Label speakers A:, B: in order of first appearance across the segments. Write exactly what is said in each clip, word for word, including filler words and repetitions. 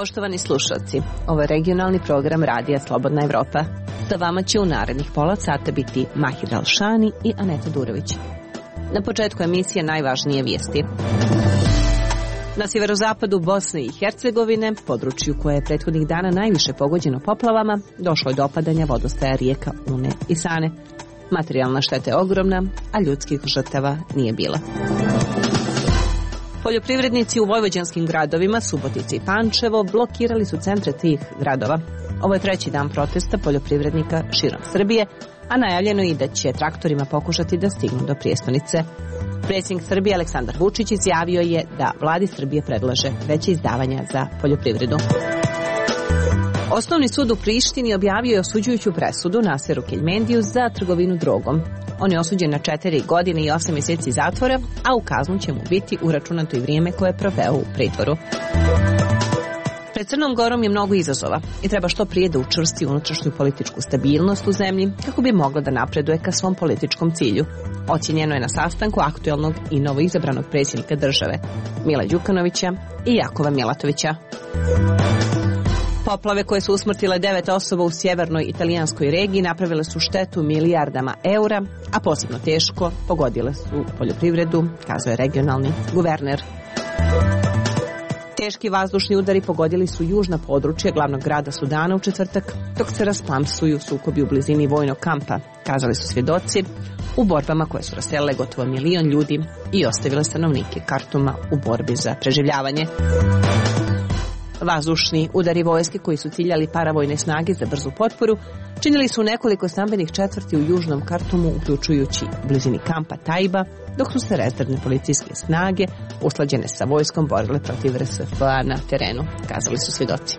A: Poštovani slušalci, ovo je regionalni program Radija Slobodna Evropa. Sa vama će u narednih pola sata biti Mahir Alšani i Aneta Durović. Na početku emisije najvažnije vijesti. Na sjeverozapadu Bosne i Hercegovine, području koje je prethodnih dana najviše pogođeno poplavama, došlo je do opadanja vodostaja rijeka Une i Sane. Materijalna šteta je ogromna, a ljudskih žrtava nije bilo. Poljoprivrednici u vojvođanskim gradovima Subotica i Pančevo blokirali su centre tih gradova. Ovo je treći dan protesta poljoprivrednika širom Srbije, a najavljeno je i da će traktorima pokušati da stignu do prijestonice. Predsjednik Srbije Aleksandar Vučić izjavio je da vladi Srbije predlaže veće izdavanja za poljoprivredu. Osnovni sud u Prištini objavio je osuđujuću presudu Naseru Keljmendiju za trgovinu drogom. On je osuđen na četiri godine i osam mjeseci zatvora, a u kaznu će mu biti uračunato i vrijeme koje je proveo u pritvoru. Pred Crnom Gorom je mnogo izazova i treba što prije da učvrsti unutrašnju političku stabilnost u zemlji kako bi mogla da napreduje ka svom političkom cilju. Ocjenjeno je na sastanku aktuelnog i novoizabranog predsjednika države Mila Đukanovića i Jakova Milatovića. Poplave koje su usmrtile devet osoba u sjevernoj italijanskoj regiji napravile su štetu milijardama eura, a posebno teško pogodile su poljoprivredu, kazao je regionalni guverner. Teški vazdušni udari pogodili su južna područja glavnog grada Sudana u četvrtak, dok se rasplamsuju sukobi u blizini vojnog kampa, kazali su svjedoci, u borbama koje su raselile gotovo milion ljudi i ostavile stanovnike Kartuma u borbi za preživljavanje. Vazdušni udari vojske koji su ciljali paravojne snage za brzu potporu činili su nekoliko stambenih četvrti u južnom Kartumu, uključujući u blizini kampa Tajba, dok su se rezervne policijske snage usklađene sa vojskom borile protiv R S F-a na terenu, kazali su svjedoci.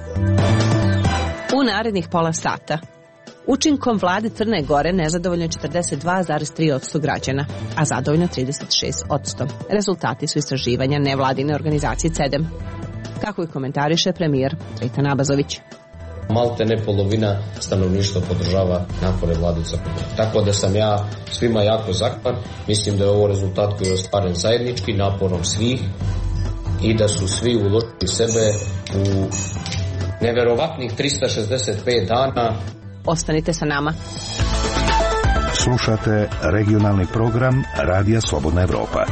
A: U narednih pola sata učinkom vlade Crne Gore nezadovoljno je četrdeset dva zarez tri posto građana, a zadovoljno trideset šest posto. Rezultati su istraživanja nevladine organizacije C E D E M. Kako ih komentariše premijer Dritan Abazović.
B: Malte ne polovina stanovništva podržava napore vlade Crne Gore. Tako da sam ja svima jako zahvalan. Mislim da je ovo rezultat koji je ostvaren zajednički naporom svih i da su svi uložili sebe u neverovatnih trista šezdeset pet dana.
A: Ostanite sa nama.
C: Slušate regionalni program Radija Slobodna Evropa.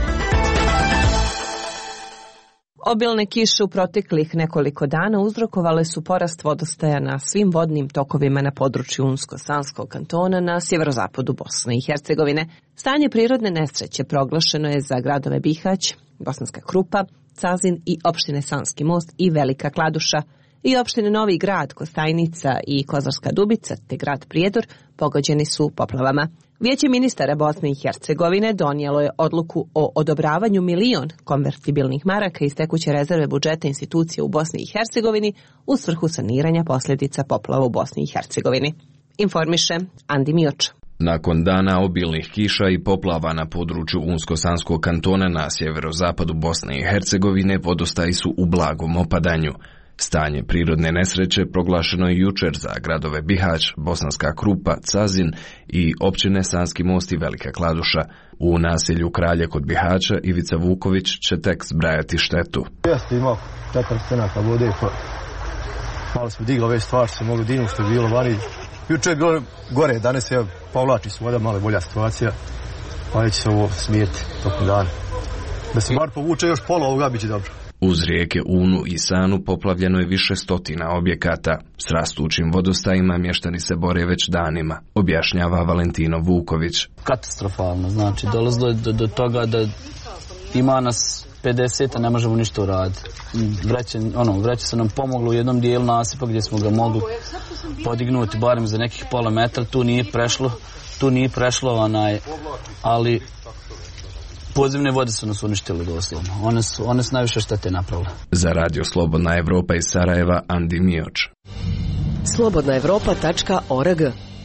A: Obilne kiše u proteklih nekoliko dana uzrokovale su porast vodostaja na svim vodnim tokovima na području Unsko-Sanskog kantona na sjeverozapadu Bosne i Hercegovine. Stanje prirodne nesreće proglašeno je za gradove Bihać, Bosanska Krupa, Cazin i opštine Sanski Most i Velika Kladuša, i opštine Novi Grad, Kostajnica i Kozarska Dubica te grad Prijedor pogođeni su poplavama. Vijeće ministara Bosne i Hercegovine donijelo je odluku o odobravanju milion konvertibilnih maraka iz tekuće rezerve budžeta institucije u Bosni i Hercegovini u svrhu saniranja posljedica poplava u Bosni i Hercegovini. Informiše Andi Mioč.
D: Nakon dana obilnih kiša i poplava na području Unsko-Sanskog kantona na sjeverozapadu Bosne i Hercegovine vodostaji su u blagom opadanju. Stanje prirodne nesreće proglašeno je jučer za gradove Bihać, Bosanska Krupa, Cazin i općine Sanski Most i Velika Kladuša. U naselju Kralje kod Bihaća Ivica Vuković će tek zbrajati štetu.
E: Jeste imao četiri stenaka vode, pa malo smo digli ove stvari, se mogu dinu što je bilo vani. Jučer je bilo gore, danas je povlači se voda, malo bolja situacija, pa neće se ovo smijeti tokom dana. Da se bar povuče još pola ovoga, bit će dobro.
D: Uz rijeke Unu i Sanu poplavljeno je više stotina objekata. S rastućim vodostajima mještani se bore već danima, objašnjava Valentino Vuković.
F: Katastrofalno, znači dolazilo je do, do toga da ima nas pedeset, a ne možemo ništa uraditi. Vreće, ono, vreće se nam pomoglo u jednom dijelu nasipa gdje smo ga mogli podignuti barem za nekih pola metra, tu nije prešlo, tu nije prešlo onaj, ali podzemne vode su nas uništile doslovno. One su, one su najviše štete napravile.
D: Za Radio Slobodna Evropa iz Sarajeva, Andi Mioč.
G: slobodna evropa tačka org.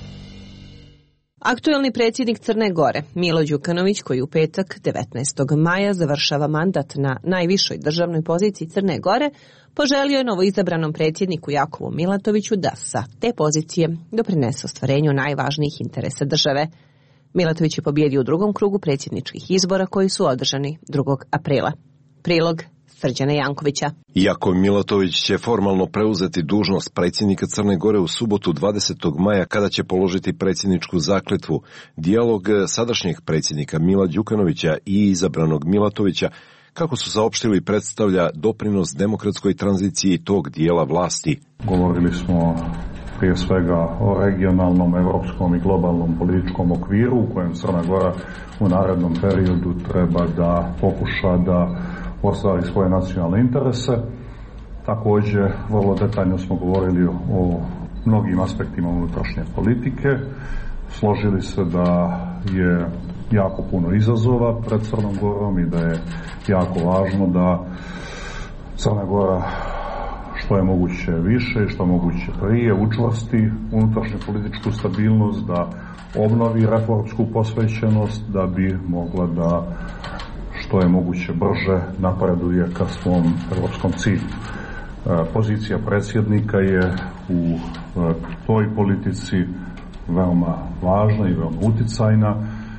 A: Aktuelni predsjednik Crne Gore, Milo Đukanović, koji u petak devetnaestog maja završava mandat na najvišoj državnoj poziciji Crne Gore, poželio je novoizabranom predsjedniku Jakovu Milatoviću da sa te pozicije doprinese ostvarenju najvažnijih interesa države. Milatović je pobijedio u drugom krugu predsjedničkih izbora koji su održani drugog aprila. Prilog Srđana Jankovića.
H: Iako Milatović će formalno preuzeti dužnost predsjednika Crne Gore u subotu dvadesetog maja kada će položiti predsjedničku zakletvu, dijalog sadašnjeg predsjednika Mila Đukanovića i izabranog Milatovića, kako su saopštili, predstavlja doprinos demokratskoj tranziciji tog dijela vlasti.
I: Govorili smo prije svega o regionalnom, evropskom i globalnom političkom okviru u kojem Crna Gora u narednom periodu treba da pokuša da ostvari svoje nacionalne interese. Također, vrlo detaljno smo govorili o mnogim aspektima unutrašnje politike. Složili se da je jako puno izazova pred Crnom Gorom i da je jako važno da Crna Gora što je moguće više i što je moguće prije učvrsti unutrašnju političku stabilnost, da obnovi reformsku posvećenost, da bi mogla da što je moguće brže napreduje ka svom evropskom cilju. Pozicija predsjednika je u toj politici veoma važna i veoma uticajna.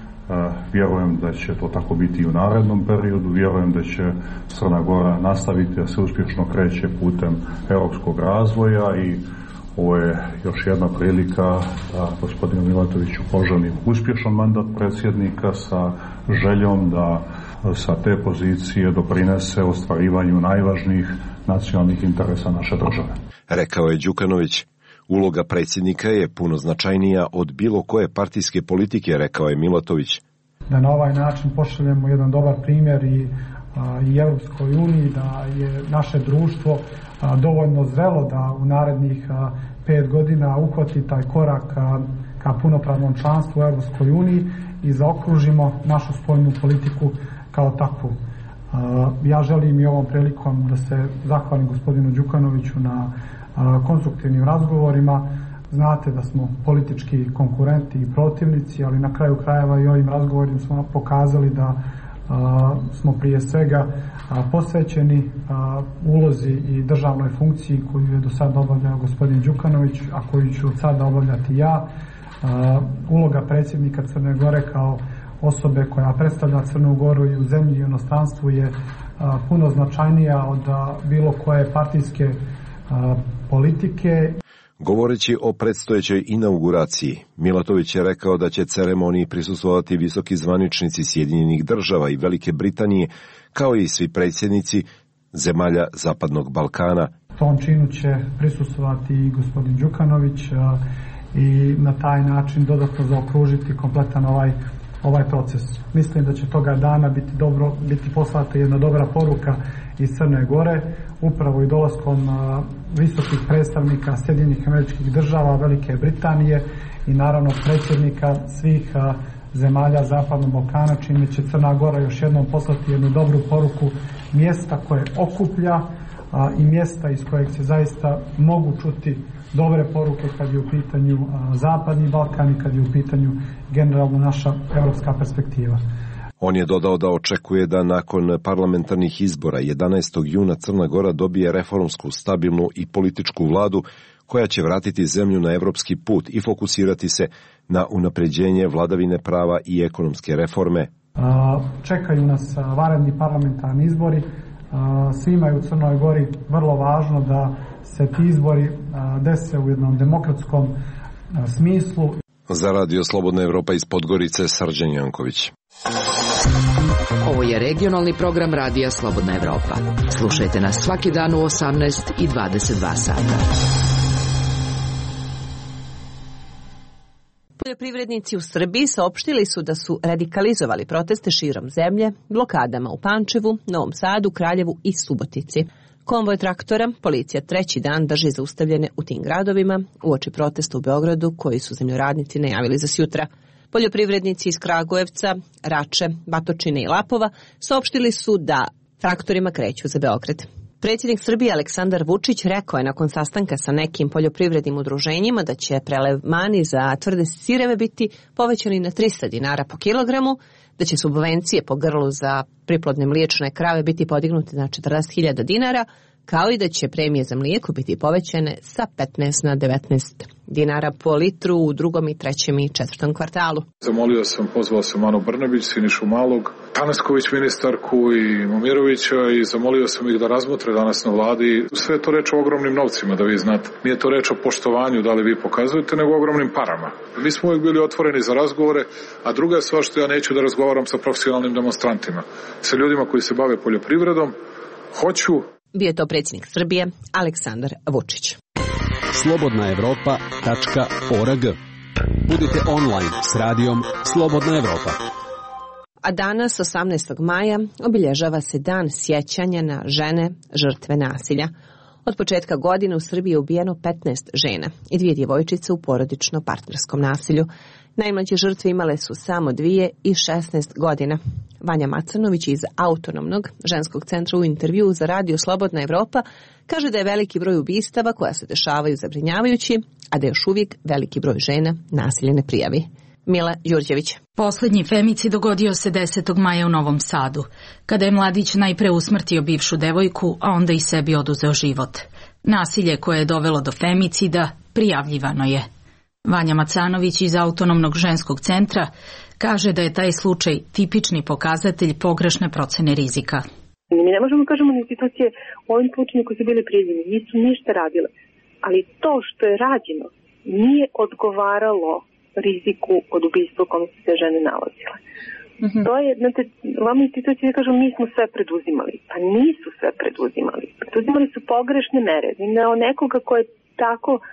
I: Vjerujem da će to tako biti i u narednom periodu. Vjerujem da će Crna Gora nastaviti da se uspješno kreće putem europskog razvoja i ovo je još jedna prilika da gospodinu Milatoviću poželim uspješan mandat predsjednika sa željom da sa te pozicije doprinese ostvarivanju najvažnijih nacionalnih interesa naše države.
H: Rekao je Đukanović. Uloga predsjednika je puno značajnija od bilo koje partijske politike, rekao je Milatović.
J: Da na ovaj način pošaljemo jedan dobar primjer i, a, i Europskoj uniji, da je naše društvo a, dovoljno zrelo da u narednih a, pet godina uhvati taj korak a, ka punopravnom članstvu u Europskoj uniji i zaokružimo našu spoljnu politiku kao takvu. A, ja želim i ovom prilikom da se zahvalim gospodinu Đukanoviću na konstruktivnim razgovorima. Znate da smo politički konkurenti i protivnici, ali na kraju krajeva i ovim razgovorima smo pokazali da a, smo prije svega a, posvećeni a, ulozi i državnoj funkciji koju je do sada obavljao gospodin Đukanović, a koju ću od sada obavljati ja. A, uloga predsjednika Crne Gore kao osobe koja predstavlja Crnu Goru i u zemlji i u inostranstvu je a, puno značajnija od a, bilo koje partijske a, politike.
H: Govoreći o predstojećoj inauguraciji, Milatović je rekao da će ceremoniji prisustvovati visoki zvaničnici Sjedinjenih Država i Velike Britanije, kao i svi predsjednici zemalja Zapadnog Balkana.
J: Tom činu će prisustvovati i gospodin Đukanović a, i na taj način dodatno zaokružiti kompletan ovaj ovaj proces. Mislim da će toga dana biti dobro, biti poslata jedna dobra poruka iz Crne Gore, upravo i dolaskom a, visokih predstavnika Sjedinjenih Američkih Država, Velike Britanije i naravno predsjednika svih a, zemalja Zapadnog Balkana, čime će Crna Gora još jednom poslati jednu dobru poruku mjesta koje okuplja a, i mjesta iz kojeg se zaista mogu čuti dobre poruke kad je u pitanju a, Zapadni Balkan i kad je u pitanju generalno naša europska perspektiva.
H: On je dodao da očekuje da nakon parlamentarnih izbora jedanaestog juna Crna Gora dobije reformsku, stabilnu i političku vladu koja će vratiti zemlju na evropski put i fokusirati se na unapređenje vladavine prava i ekonomske reforme.
J: A, čekaju nas vanredni parlamentarni izbori. A, svima je u Crnoj Gori vrlo važno da se ti izbori a, dese u jednom demokratskom a, smislu.
H: Za Radio Slobodna Evropa iz Podgorice, Srđan Janković.
G: Ovo je regionalni program Radija Slobodna Evropa. Slušajte nas svaki dan u osamnaest i dvadeset dva sata.
A: Poljoprivrednici u Srbiji saopštili su da su radikalizovali proteste širom zemlje, blokadama u Pančevu, Novom Sadu, Kraljevu i Subotici. Konvoj traktora policija treći dan drži zaustavljene u tim gradovima uoči protesta u Beogradu koji su zemljoradnici najavili za sjutra. Poljoprivrednici iz Kragujevca, Rače, Batočine i Lapova saopštili su da traktorima kreću za Beograd. Predsjednik Srbije Aleksandar Vučić rekao je nakon sastanka sa nekim poljoprivrednim udruženjima da će prelevmani za tvrde sireve biti povećani na trista dinara po kilogramu, da će subvencije po grlu za priplodne mliječne krave biti podignute na četrdeset hiljada dinara, kao i da će premije za mlijeko biti povećane sa petnaest na devetnaest dinara po litru u drugom i trećem i četvrtom kvartalu.
K: Zamolio sam, pozvao sam Anu Brnabić, Sinišu Malog, Tanasković ministarku i Momirovića i zamolio sam ih da razmotre danas na vladi. Sve je to reč o ogromnim novcima, da vi znate. Nije to reč o poštovanju, da li vi pokazujete, nego o ogromnim parama. Mi smo uvijek bili otvoreni za razgovore, a druga je stvar što ja neću da razgovaram sa profesionalnim demonstrantima. Sa ljudima koji se bave poljoprivredom, hoću.
A: Bio je to predsjednik Srbije, Aleksandar Vučić.
L: slobodna evropa tačka org. Budite online s radijom Slobodna Evropa.
A: A danas, osamnaestog maja, obilježava se dan sjećanja na žene žrtve nasilja. Od početka godine u Srbiji je ubijeno petnaest žena i dvije djevojčice u porodično-partnerskom nasilju. Najmlađe žrtve imale su samo dvije i šesnaest godina. Vanja Macanović iz Autonomnog ženskog centra u intervjuu za radio Slobodna Evropa kaže da je veliki broj ubistava koja se dešavaju zabrinjavajući, a da još uvijek veliki broj žena nasilje ne prijavi. Mila Đurđević.
M: Poslednji femicid dogodio se desetog maja u Novom Sadu, kada je mladić najpre usmrtio bivšu devojku, a onda i sebi oduzeo život. Nasilje koje je dovelo do femicida prijavljivano je. Vanja Macanović iz Autonomnog ženskog centra kaže da je taj slučaj tipični pokazatelj pogrešne procene rizika.
N: Mi ne možemo kažemo da institucije u ovim slučajima koji su bili prijavljeni nisu ništa radile, ali to što je rađeno nije odgovaralo riziku od ubistva u kome su se žene nalazile. Mm-hmm. To je, znate, vama institucije kažu mi smo sve preduzimali, pa nisu sve preduzimali. Preduzimali su pogrešne mere. Na nekoga ko je tako uh,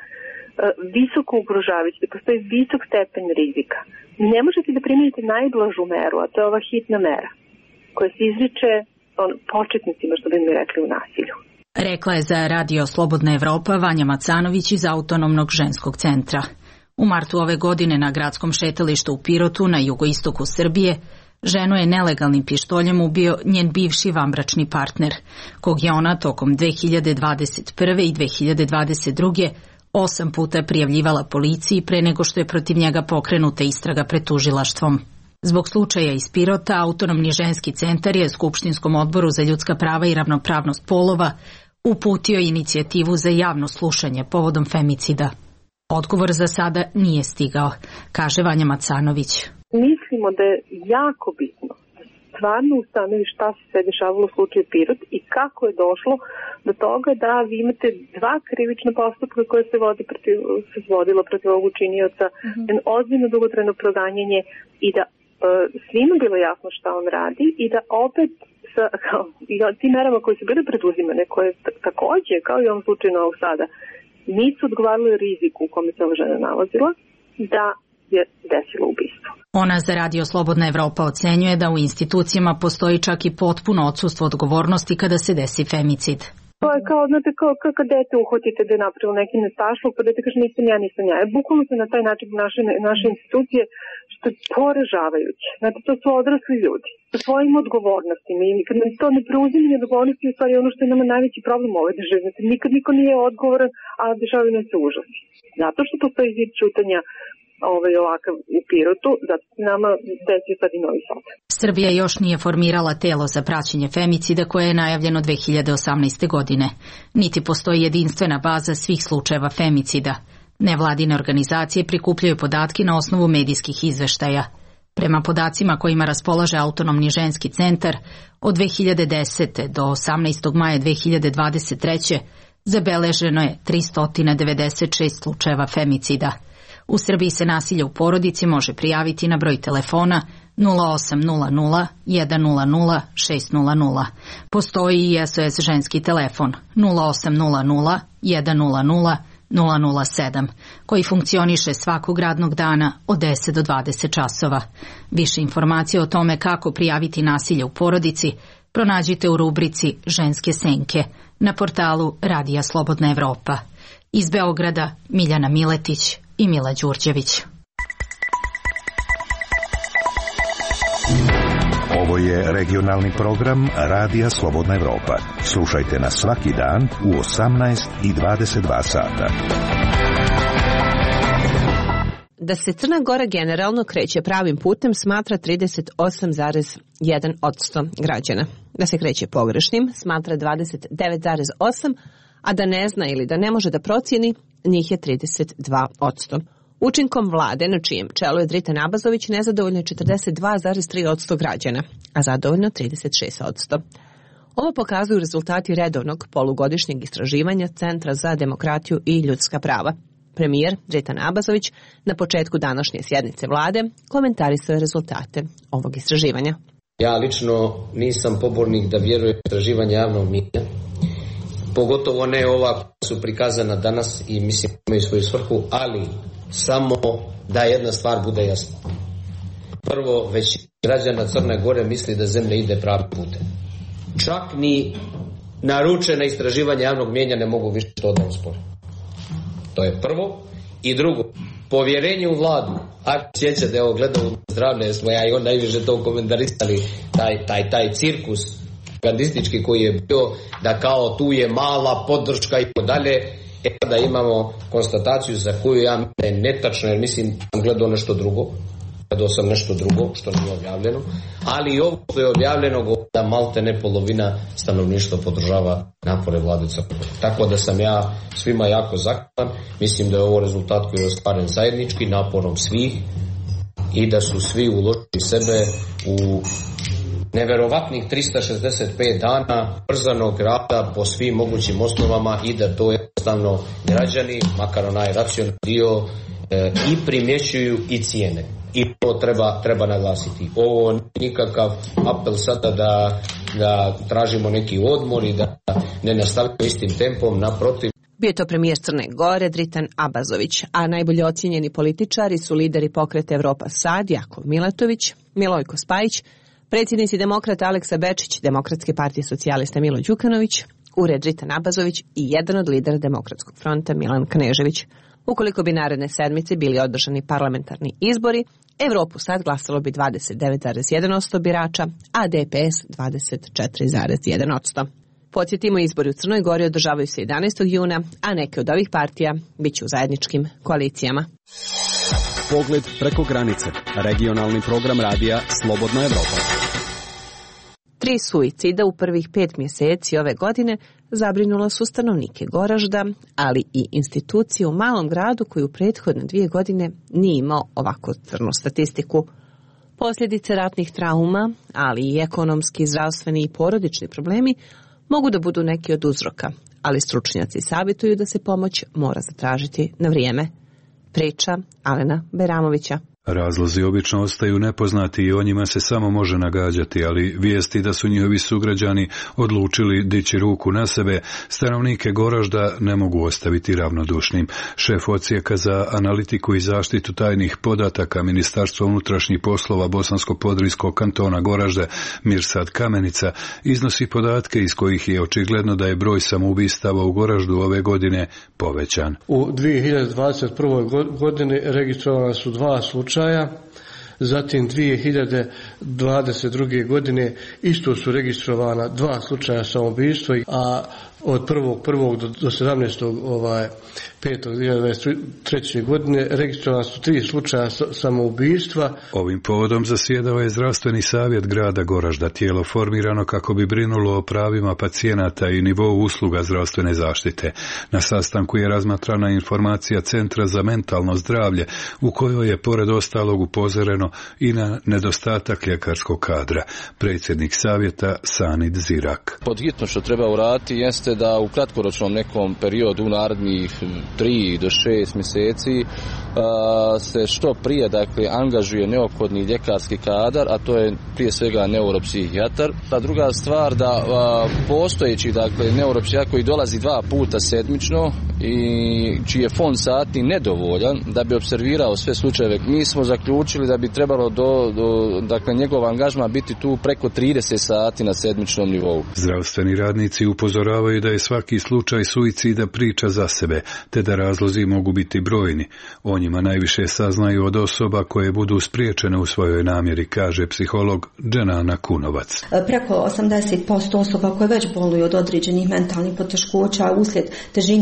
N: visoko ugrožavajući, da postoji visok stepen rizika. Ne možete da primenite najblažu meru, a to je ova hitna mera, koja se izriče on, početnicima, što bi mi rekli, u nasilju.
M: Rekla je za radio Slobodna Evropa Vanja Macanović iz Autonomnog ženskog centra. U martu ove godine na gradskom šetalištu u Pirotu na jugoistoku Srbije ženu je nelegalnim pištoljem ubio njen bivši vanbračni partner, kog je ona tokom dve hiljade dvadeset prve i dve hiljade dvadeset druge osam puta prijavljivala policiji pre nego što je protiv njega pokrenuta istraga pred tužilaštvom. Zbog slučaja iz Pirota, Autonomni ženski centar je Skupštinskom odboru za ljudska prava i ravnopravnost polova uputio inicijativu za javno slušanje povodom femicida. Odgovor za sada nije stigao, kaže Vanja Macanović.
N: Mislimo da je jako bitno stvarno ustanovi šta se sve dešavalo u slučaju Pirot i kako je došlo do toga da vi imate dva krivična postupka koje se vodi protiv, se vodilo protiv ovog učinioca, mm-hmm. jedno ozbiljno dugotrajno proganjanje i da e, svima bilo jasno šta on radi i da opet sa kao, i tim merama koje su bile preduzimane, koje takođe, kao i u ovom slučaju Novog Sada, nisu odgovarali riziku u kome se ova žena nalazila, da je desilo ubistvo.
M: Ona za radio Slobodna Evropa ocenjuje da u institucijama postoji čak i potpuno odsustvo odgovornosti kada se desi femicid.
N: To je kao, znate, kao, kao kad dete uhvatite da je napravilo neki nestašluk, pa dete kaže nisam ja, nisam ja. E, bukvalno se na taj način naše, naše institucije, što je poražavajuće. Znate, to su odrasli ljudi sa svojim odgovornostima i kad to ne preuzimanje odgovornosti je u stvari ono što je nama najveći problem u ovoj državi. Znate, nikad niko nije odgovoran, a dešavaju nam se užasi. Zato što postoji zid čutanja ovaj ovakav u Pirotu, zato se nama desio sad i Novi Sad.
M: Srbija još nije formirala telo za praćenje femicida koje je najavljeno dve hiljade osamnaeste. godine. Niti postoji jedinstvena baza svih slučajeva femicida. Nevladine organizacije prikupljaju podatke na osnovu medijskih izveštaja. Prema podacima kojima raspolaže Autonomni ženski centar, od dve hiljade desete. do osamnaestog maja dve hiljade dvadeset treće. zabeleženo je tristo devedeset šest slučajeva femicida. U Srbiji se nasilje u porodici može prijaviti na broj telefona nula osam nula nula jedan nula nula šest nula nula. Postoji i S O S ženski telefon nula osam nula nula jedan nula nula nula nula sedam, koji funkcioniše svakog radnog dana od deset do dvadeset časova. Više informacija o tome kako prijaviti nasilje u porodici pronađite u rubrici Ženske senke na portalu Radija Slobodna Evropa. Iz Beograda Miljana Miletić i Mila Đurđević.
C: Ovo je regionalni program Radija Slobodna Evropa. Slušajte nas svaki dan u osamnaest i dvadeset dva sata.
A: Da se Crna Gora generalno kreće pravim putem smatra trideset osam zarez jedan posto građana. Da se kreće pogrešnim smatra dvadeset devet zarez osam posto, a da ne zna ili da ne može da procijeni, njih je trideset dva posto. Učinkom vlade, na čijem čelu je Dritan Abazović, nezadovoljno je četrdeset dva zarez tri posto građana, a zadovoljno trideset šest posto. Ovo pokazuju rezultati redovnog polugodišnjeg istraživanja Centra za demokratiju i ljudska prava. Premijer Dritan Abazović na početku današnje sjednice vlade komentarisao je rezultate ovog istraživanja.
B: Ja lično nisam pobornik da vjerujem istraživanje javnog mnijenja, pogotovo ne ova koja su prikazana danas i mislim imaju svoju svrhu, ali samo da jedna stvar bude jasna. Prvo, već građana Crne Gore misli da zemlja ide pravim putem. Čak ni naručena istraživanja javnog mnijenja ne mogu više to da uspore. To je prvo. I drugo, povjerenje u vladu. Ako sjećate, evo gledao zdravlje smo ja i on najviše to komentarisali, taj, taj, taj cirkus propagandistički koji je bio, da kao tu je mala podrška i podalje. E da imamo konstataciju za koju ja mislim da je netačno, jer mislim sam gledao nešto drugo. Gledao sam nešto drugo što nije objavljeno, ali i ovo što je objavljeno da malte ne polovina stanovništva podržava napore vlade Crne Gore. Tako da sam ja svima jako zahvalan. Mislim da je ovo rezultat koji je ostvaren zajednički naporom svih i da su svi uložili sebe u neverovatnih trista šezdeset pet dana brzanog rada po svim mogućim osnovama i da to jednostavno građani, makar onaj racionalni dio, e, i primjećuju i cijene. I to treba, treba naglasiti. Ovo nije nikakav apel sada da, da tražimo neki odmor i da ne nastavimo istim tempom, naprotiv.
A: Bio je to premijer Crne Gore Dritan Abazović, a najbolje ocijenjeni političari su lideri pokreta Evropa Sad, Jakov Milatović, Milojko Spajić, predsjednici demokrata Aleksa Bečić, Demokratske partije socijalista Milo Đukanović, ured Dritan Abazović i jedan od lidera Demokratskog fronta Milan Knežević. Ukoliko bi naredne sedmice bili održani parlamentarni izbori, Evropu Sad glasalo bi dvadeset devet zarez jedan posto birača, a D P S dvadeset četiri zarez jedan posto. Podsjetimo, izbori u Crnoj Gori održavaju se jedanaestog juna, a neke od ovih partija bit će u zajedničkim koalicijama.
L: Pogled preko granice. Regionalni program radija Slobodna Evropa.
A: Tri suicida u prvih pet mjeseci ove godine zabrinula su stanovnike Goražda, ali i institucije u malom gradu koji u prethodne dvije godine nije imao ovako crnu statistiku. Posljedice ratnih trauma, ali i ekonomski, zdravstveni i porodični problemi mogu da budu neki od uzroka, ali stručnjaci savjetuju da se pomoć mora zatražiti na vrijeme. Priča Alena Beramovića.
O: Razlozi obično ostaju nepoznati i o njima se samo može nagađati, ali vijesti da su njihovi sugrađani odlučili dići ruku na sebe, stanovnike Goražda ne mogu ostaviti ravnodušnim. Šef odsjeka za analitiku i zaštitu tajnih podataka Ministarstva unutrašnjih poslova Bosansko-Podrijskog kantona Goražde, Mirsad Kamenica, iznosi podatke iz kojih je očigledno da je broj samoubistava u Goraždu ove godine povećan.
P: U dvije hiljade dvadeset prvoj godini registrovana su dva slučaja. Zatim dvije hiljade dvadeset druge godine isto su registrovana dva slučaja samoubistva, a od prvog prvog do sedamnaestog ovaj petog dvije hiljade dvadeset treće godine registrovana su tri slučaja samoubistva.
O: Ovim povodom zasjedao je zdravstveni savjet grada Goražda, tijelo formirano kako bi brinulo o pravima pacijenata i nivou usluga zdravstvene zaštite. Na sastanku je razmatrana informacija Centra za mentalno zdravlje, u kojoj je pored ostalog upozoreno i na nedostatak ljekarskog kadra. Predsjednik savjeta Sanid Zirak.
Q: Pod hitno što treba uraditi jeste da u kratkoročnom nekom periodu, u narednih tri do šest mjeseci, se što prije dakle angažuje neophodni ljekarski kadar, a to je prije svega neuropsihijatar. A druga stvar da postojeći dakle neuropsihijatar koji dolazi dva puta sedmično i čiji je fond sati nedovoljan da bi observirao sve slučajeve, mi smo zaključili da bi trebalo do, do dakle njegov angažman biti tu preko trideset sati na sedmičnom nivou.
O: Zdravstveni radnici upozoravaju da je svaki slučaj suicida priča za sebe, te da razlozi mogu biti brojni. O njima najviše saznaju od osoba koje budu spriječene u svojoj namjeri, kaže psiholog Dženana Kunovac.
R: Preko osamdeset posto osoba koje već boluju od određenih mentalnih poteškoća uslijed težine određenih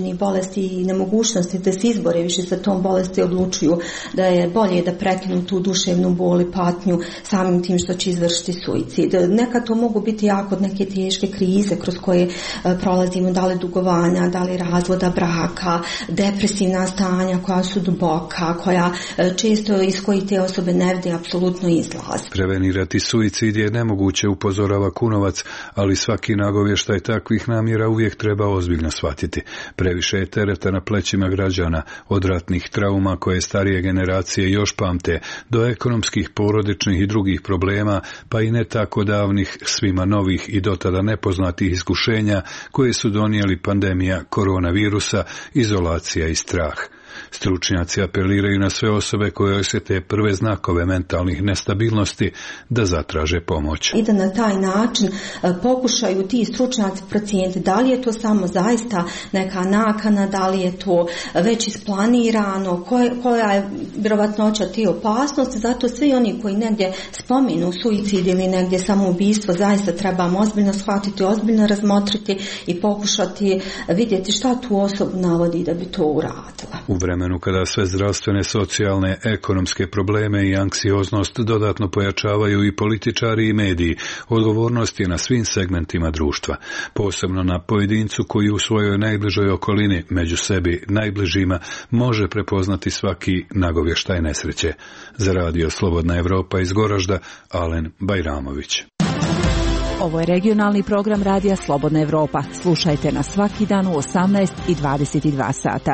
R: određenih bolesti i nemogućnosti da se izbore više sa tom bolesti, odlučuju da je bolje da prekinu tu duševnu bol i patnju samim tim što će izvršiti suicid. Nekad to mogu biti jako neke teške krize kroz koje prolazimo, da li dugovanja, da li razvoda braka, depresivna stanja koja su duboka, koja često iz kojih te osobe ne vide apsolutno izlaz.
O: Prevenirati suicid je nemoguće, upozorava Kunovac, ali svaki nagovještaj takvih namjera uvijek treba ozbiljno shvatiti. Previše je tereta na plećima građana, od ratnih trauma koje starije generacije još pamte, do ekonomskih, porodičnih i drugih problema, pa i ne tako davnih, svima novih i dotada nepoznatih iskušenja koje su donijeli pandemija koronavirusa, izolacija i strah. Stručnjaci apeliraju na sve osobe koje osjete prve znakove mentalnih nestabilnosti da zatraže pomoć.
R: I da na taj način pokušaju ti stručnjaci procijeniti da li je to samo zaista neka nakana, da li je to već isplanirano, koja je vjerovatnoća te opasnosti. Zato svi oni koji negdje spomenu suicid ili negdje samoubistvo zaista trebamo ozbiljno shvatiti, ozbiljno razmotriti i pokušati vidjeti šta tu osobu navodi da bi to uradila.
O: U vremenu kada sve zdravstvene, socijalne, ekonomske probleme i anksioznost dodatno pojačavaju i političari i mediji, odgovornost je na svim segmentima društva, posebno na pojedincu koji u svojoj najbližoj okolini, među sebi najbližima, može prepoznati svaki nagovještaj nesreće. Za radio Slobodna Evropa iz Goražda, Alen Bajramović.
S: Ovo je regionalni program radija Slobodna Evropa. Slušajte na svaki dan u osamnaest i dvadeset dva sata.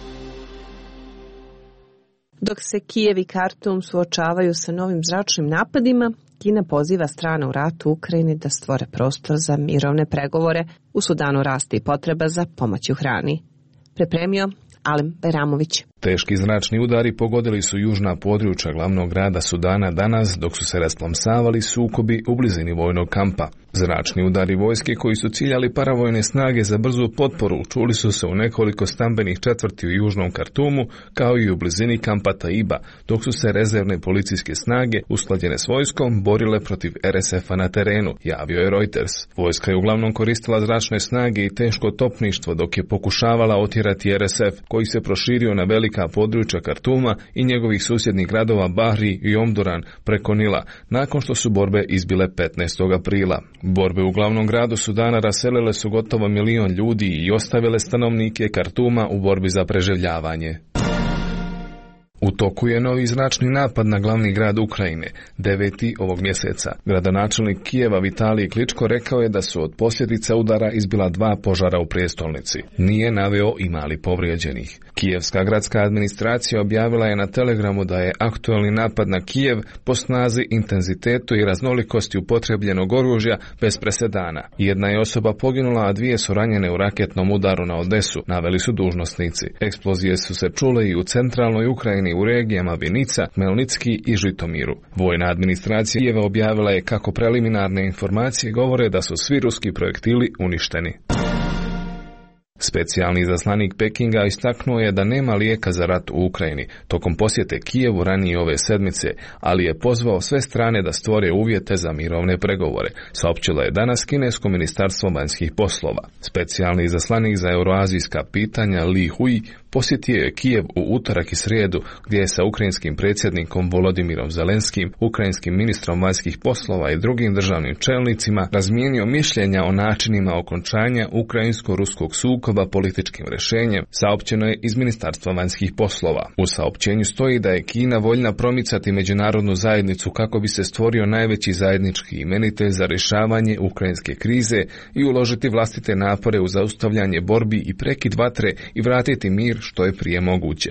A: Dok se Kijev i Kartum suočavaju sa novim zračnim napadima, Kina poziva strane u ratu u Ukrajini da stvore prostor za mirovne pregovore. U Sudanu raste i potreba za pomoć u hrani. Pripremio Alen Bajramović.
D: Teški zračni udari pogodili su južna područja glavnog grada Sudana danas, dok su se rasplamsavali sukobi u blizini vojnog kampa. Zračni udari vojske koji su ciljali paravojne snage za brzu potporu čuli su se u nekoliko stambenih četvrti u južnom Kartumu, kao i u blizini kampa Taiba, dok su se rezervne policijske snage usklađene s vojskom borile protiv R S F-a na terenu, javio je Reuters. Vojska je uglavnom koristila zračne snage i teško topništvo dok je pokušavala otjerati R S F, koji se proširio na velika područja Kartuma i njegovih susjednih gradova Bahri i Omduran preko Nila, nakon što su borbe izbile petnaestog aprila. Borbe u glavnom gradu Sudana raselile su gotovo milion ljudi i ostavile stanovnike Kartuma u borbi za preživljavanje. U toku je novi zračni napad na glavni grad Ukrajine, deveti ovog mjeseca. Gradonačelnik Kijeva Vitalij Kličko rekao je da su od posljedica udara izbila dva požara u prijestolnici. Nije naveo ima li povrijeđenih. Kijevska gradska administracija objavila je na Telegramu da je aktualni napad na Kijev po snazi, intenzitetu i raznolikosti upotrebljenog oružja bez presedana. Jedna je osoba poginula, a dvije su ranjene u raketnom udaru na Odesu, naveli su dužnosnici. Eksplozije su se čule i u centralnoj Ukrajini, u regijama Vinica, Melnicki i Žitomiru. Vojna administracija Kijeva objavila je kako preliminarne informacije govore da su svi ruski projektili uništeni. Specijalni izaslanik Pekinga istaknuo je da nema lijeka za rat u Ukrajini tokom posjete Kijevu ranije ove sedmice, ali je pozvao sve strane da stvore uvjete za mirovne pregovore, saopćilo je danas kinesko ministarstvo vanjskih poslova. Specijalni izaslanik za euroazijska pitanja Li Hui posjetio je Kijev u utorak i srijedu, gdje je sa ukrajinskim predsjednikom Volodimirom Zelenskim, ukrajinskim ministrom vanjskih poslova i drugim državnim čelnicima razmijenio mišljenja o načinima okončanja ukrajinsko-ruskog sukoba političkim rješenjem, saopćeno je iz Ministarstva vanjskih poslova. U saopćenju stoji da je Kina voljna promicati međunarodnu zajednicu kako bi se stvorio najveći zajednički imenitelj za rješavanje ukrajinske krize i uložiti vlastite napore u zaustavljanje borbi i prekid vatre i vratiti mir što je prije moguće.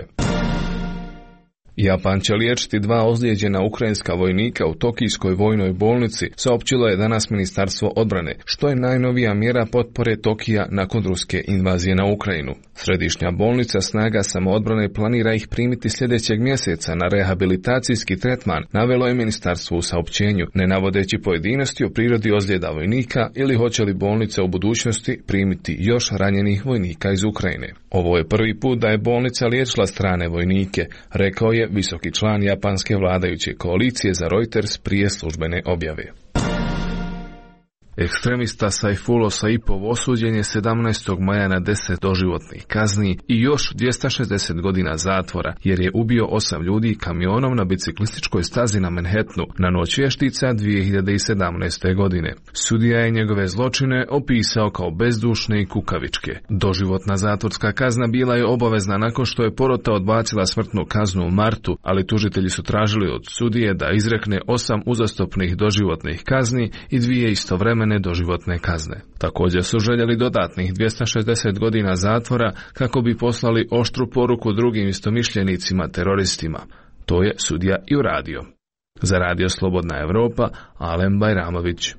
D: Japan će liječiti dva ozlijeđena ukrajinska vojnika u Tokijskoj vojnoj bolnici, saopćilo je danas Ministarstvo odbrane, što je najnovija mjera potpore Tokija nakon ruske invazije na Ukrajinu. Središnja bolnica snaga samoodbrane planira ih primiti sljedećeg mjeseca na rehabilitacijski tretman, navelo je ministarstvo u saopćenju, ne navodeći pojedinosti o prirodi ozljeda vojnika ili hoće li bolnica u budućnosti primiti još ranjenih vojnika iz Ukrajine. Ovo je prvi put da je bolnica liječila strane vojnike, rekao je visoki član japanske vladajuće koalicije za Reuters prije službene objave. Ekstremista Saifullo Saipov osuđen je sedamnaestog maja na deset doživotnih kazni i još dvjesto šezdeset godina zatvora, jer je ubio osam ljudi kamionom na biciklističkoj stazi na Manhattanu na noć vještica dvije hiljade sedamnaeste. godine. Sudija je njegove zločine opisao kao bezdušne i kukavičke. Doživotna zatvorska kazna bila je obavezna nakon što je porota odbacila smrtnu kaznu u martu, ali tužitelji su tražili od sudije da izrekne osam uzastopnih doživotnih kazni i dvije istovremene doživotne kazne. Također su željeli dodatnih dvjesto šezdeset godina zatvora kako bi poslali oštru poruku drugim istomišljenicima teroristima. To je sudija i uradio. Za Radio Slobodna Evropa, Alen Bajramović.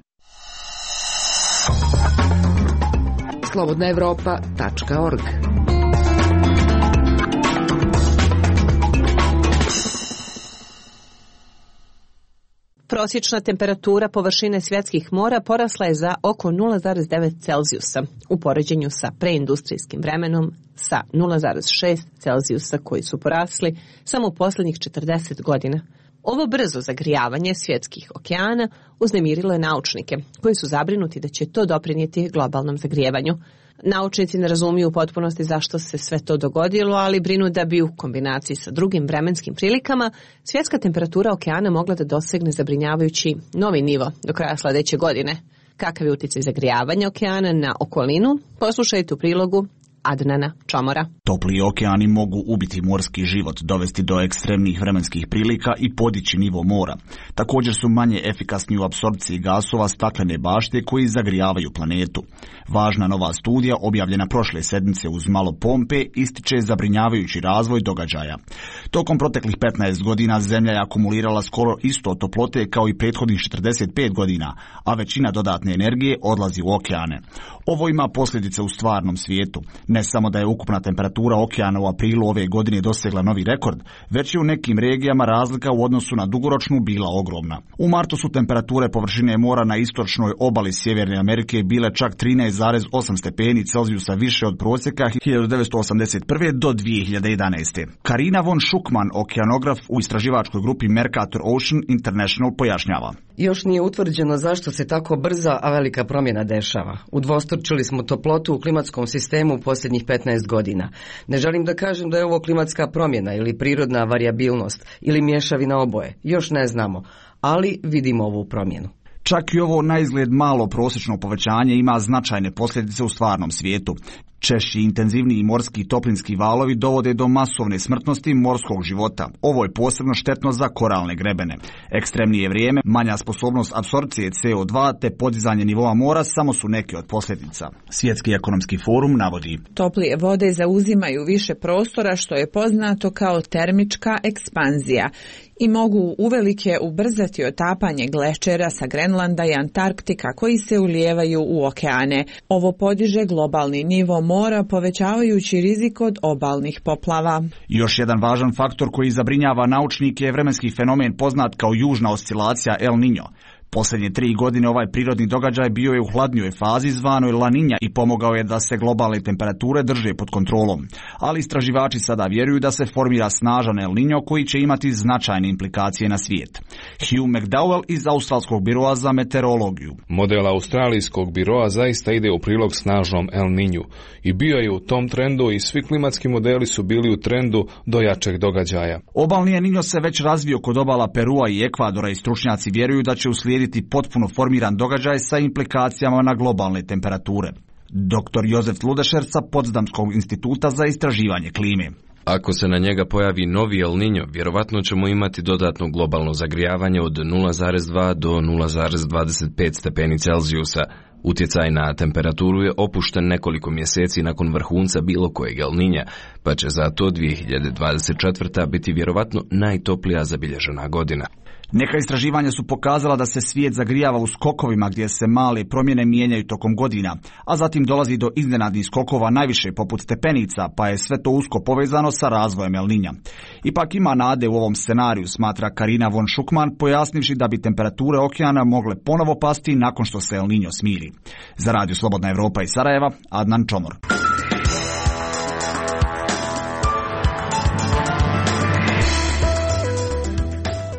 G: slobodna evropa tačka org.
A: Prosječna temperatura površine svjetskih mora porasla je za oko nula zarez devet Celzijusa u poređenju sa preindustrijskim vremenom sa nula zarez šest Celzijusa koji su porasli samo u posljednjih četrdeset godina. Ovo brzo zagrijavanje svjetskih okeana uznemirilo je naučnike, koji su zabrinuti da će to doprinijeti globalnom zagrijevanju. Naučnici ne razumiju u potpunosti zašto se sve to dogodilo, ali brinu da bi u kombinaciji sa drugim vremenskim prilikama svjetska temperatura okeana mogla da dosegne zabrinjavajući novi nivo do kraja sljedeće godine. Kakav je utjecaj zagrijavanja okeana na okolinu? Poslušajte u prilogu Adnana Čomora.
T: Topli okeani mogu ubiti morski život, dovesti do ekstremnih vremenskih prilika i podići nivo mora. Također su manje efikasni u apsorpciji gasova staklene bašte koji zagrijavaju planetu. Važna nova studija, objavljena prošle sedmice uz malo pompe, ističe zabrinjavajući razvoj događaja. Tokom proteklih petnaest godina Zemlja je akumulirala skoro isto toplote kao i prethodnih četrdeset pet godina, a većina dodatne energije odlazi u okeane. Ovo ima posljedice u stvarnom svijetu. Ne samo da je ukupna temperatura okeana u aprilu ove godine dosegla novi rekord, već je u nekim regijama razlika u odnosu na dugoročnu bila ogromna. U martu su temperature površine mora na istočnoj obali Sjeverne Amerike bile čak trinaest zarez osam stepeni Celzijusa više od prosjeka hiljadu devetsto osamdeset prve. do dvije hiljade jedanaeste. Karina von Schuckmann, okeanograf u istraživačkoj grupi Mercator Ocean International, pojašnjava.
U: Još nije utvrđeno zašto se tako brza, a velika promjena dešava. Udvostručili smo toplotu u klimatskom sistemu u posljednjih petnaest godina. Ne želim da kažem da je ovo klimatska promjena ili prirodna varijabilnost ili mješavina oboje. Još ne znamo, ali vidimo ovu promjenu.
T: Čak i ovo na izgled malo prosječno povećanje ima značajne posljedice u stvarnom svijetu. Češći, intenzivniji morski toplinski valovi dovode do masovne smrtnosti morskog života. Ovo je posebno štetno za koralne grebene. Ekstremnije vrijeme, manja sposobnost apsorpcije C O dva te podizanje nivoa mora samo su neke od posljedica. Svjetski ekonomski forum navodi:
V: toplije vode zauzimaju više prostora, što je poznato kao termička ekspanzija, i mogu uvelike ubrzati otapanje glečera sa Grenlanda i Antarktika koji se ulijevaju u okeane. Ovo podiže globalni nivo mora, povećavajući rizik od obalnih poplava.
T: Još jedan važan faktor koji zabrinjava naučnike je vremenski fenomen poznat kao južna oscilacija El Niño. Posljednje tri godine ovaj prirodni događaj bio je u hladnjoj fazi zvanoj La Niña i pomogao je da se globalne temperature drže pod kontrolom. Ali istraživači sada vjeruju da se formira snažan El Niño koji će imati značajne implikacije na svijet. Hugh McDowell iz Australskog biroa za meteorologiju.
D: Model Australijskog biroa zaista ide u prilog snažnom El Niñu i bio je u tom trendu i svi klimatski modeli su bili u trendu do jačeg događaja.
T: Obalni El Niño se već razvio kod obala Perua i Ekvadora i stručnjaci vjeruju da će uslijediti potpuno formiran događaj sa implikacijama na globalne temperature. Doktor Jozef Ludešer sa Potsdamskog instituta za istraživanje klime.
D: Ako se na njega pojavi novi El Niño, vjerovatno ćemo imati dodatno globalno zagrijavanje od nula zarez dva do nula zarez dvadeset pet stepeni Celzijusa. Utjecaj na temperaturu je opušten nekoliko mjeseci nakon vrhunca bilo kojeg El Niña, pa će zato dvije hiljade dvadeset četvrta. biti vjerovatno najtoplija zabilježena godina.
T: Neka istraživanja su pokazala da se svijet zagrijava u skokovima gdje se male promjene mijenjaju tokom godina, a zatim dolazi do iznenadnih skokova najviše poput stepenica, pa je sve to usko povezano sa razvojem El Niña. Ipak ima nade u ovom scenariju, smatra Karina von Schuckmann, pojasnivši da bi temperature okeana mogle ponovo pasti nakon što se El Niño smiri. Za Radio Slobodna Evropa iz Sarajeva, Adnan Čomor.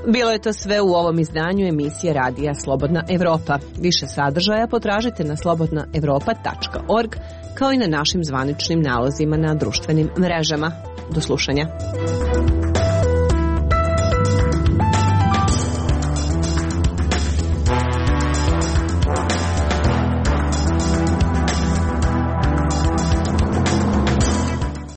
A: Bilo je to sve u ovom izdanju emisije Radija Slobodna Evropa. Više sadržaja potražite na slobodna evropa tačka org kao i na našim zvaničnim nalozima na društvenim mrežama. Do slušanja.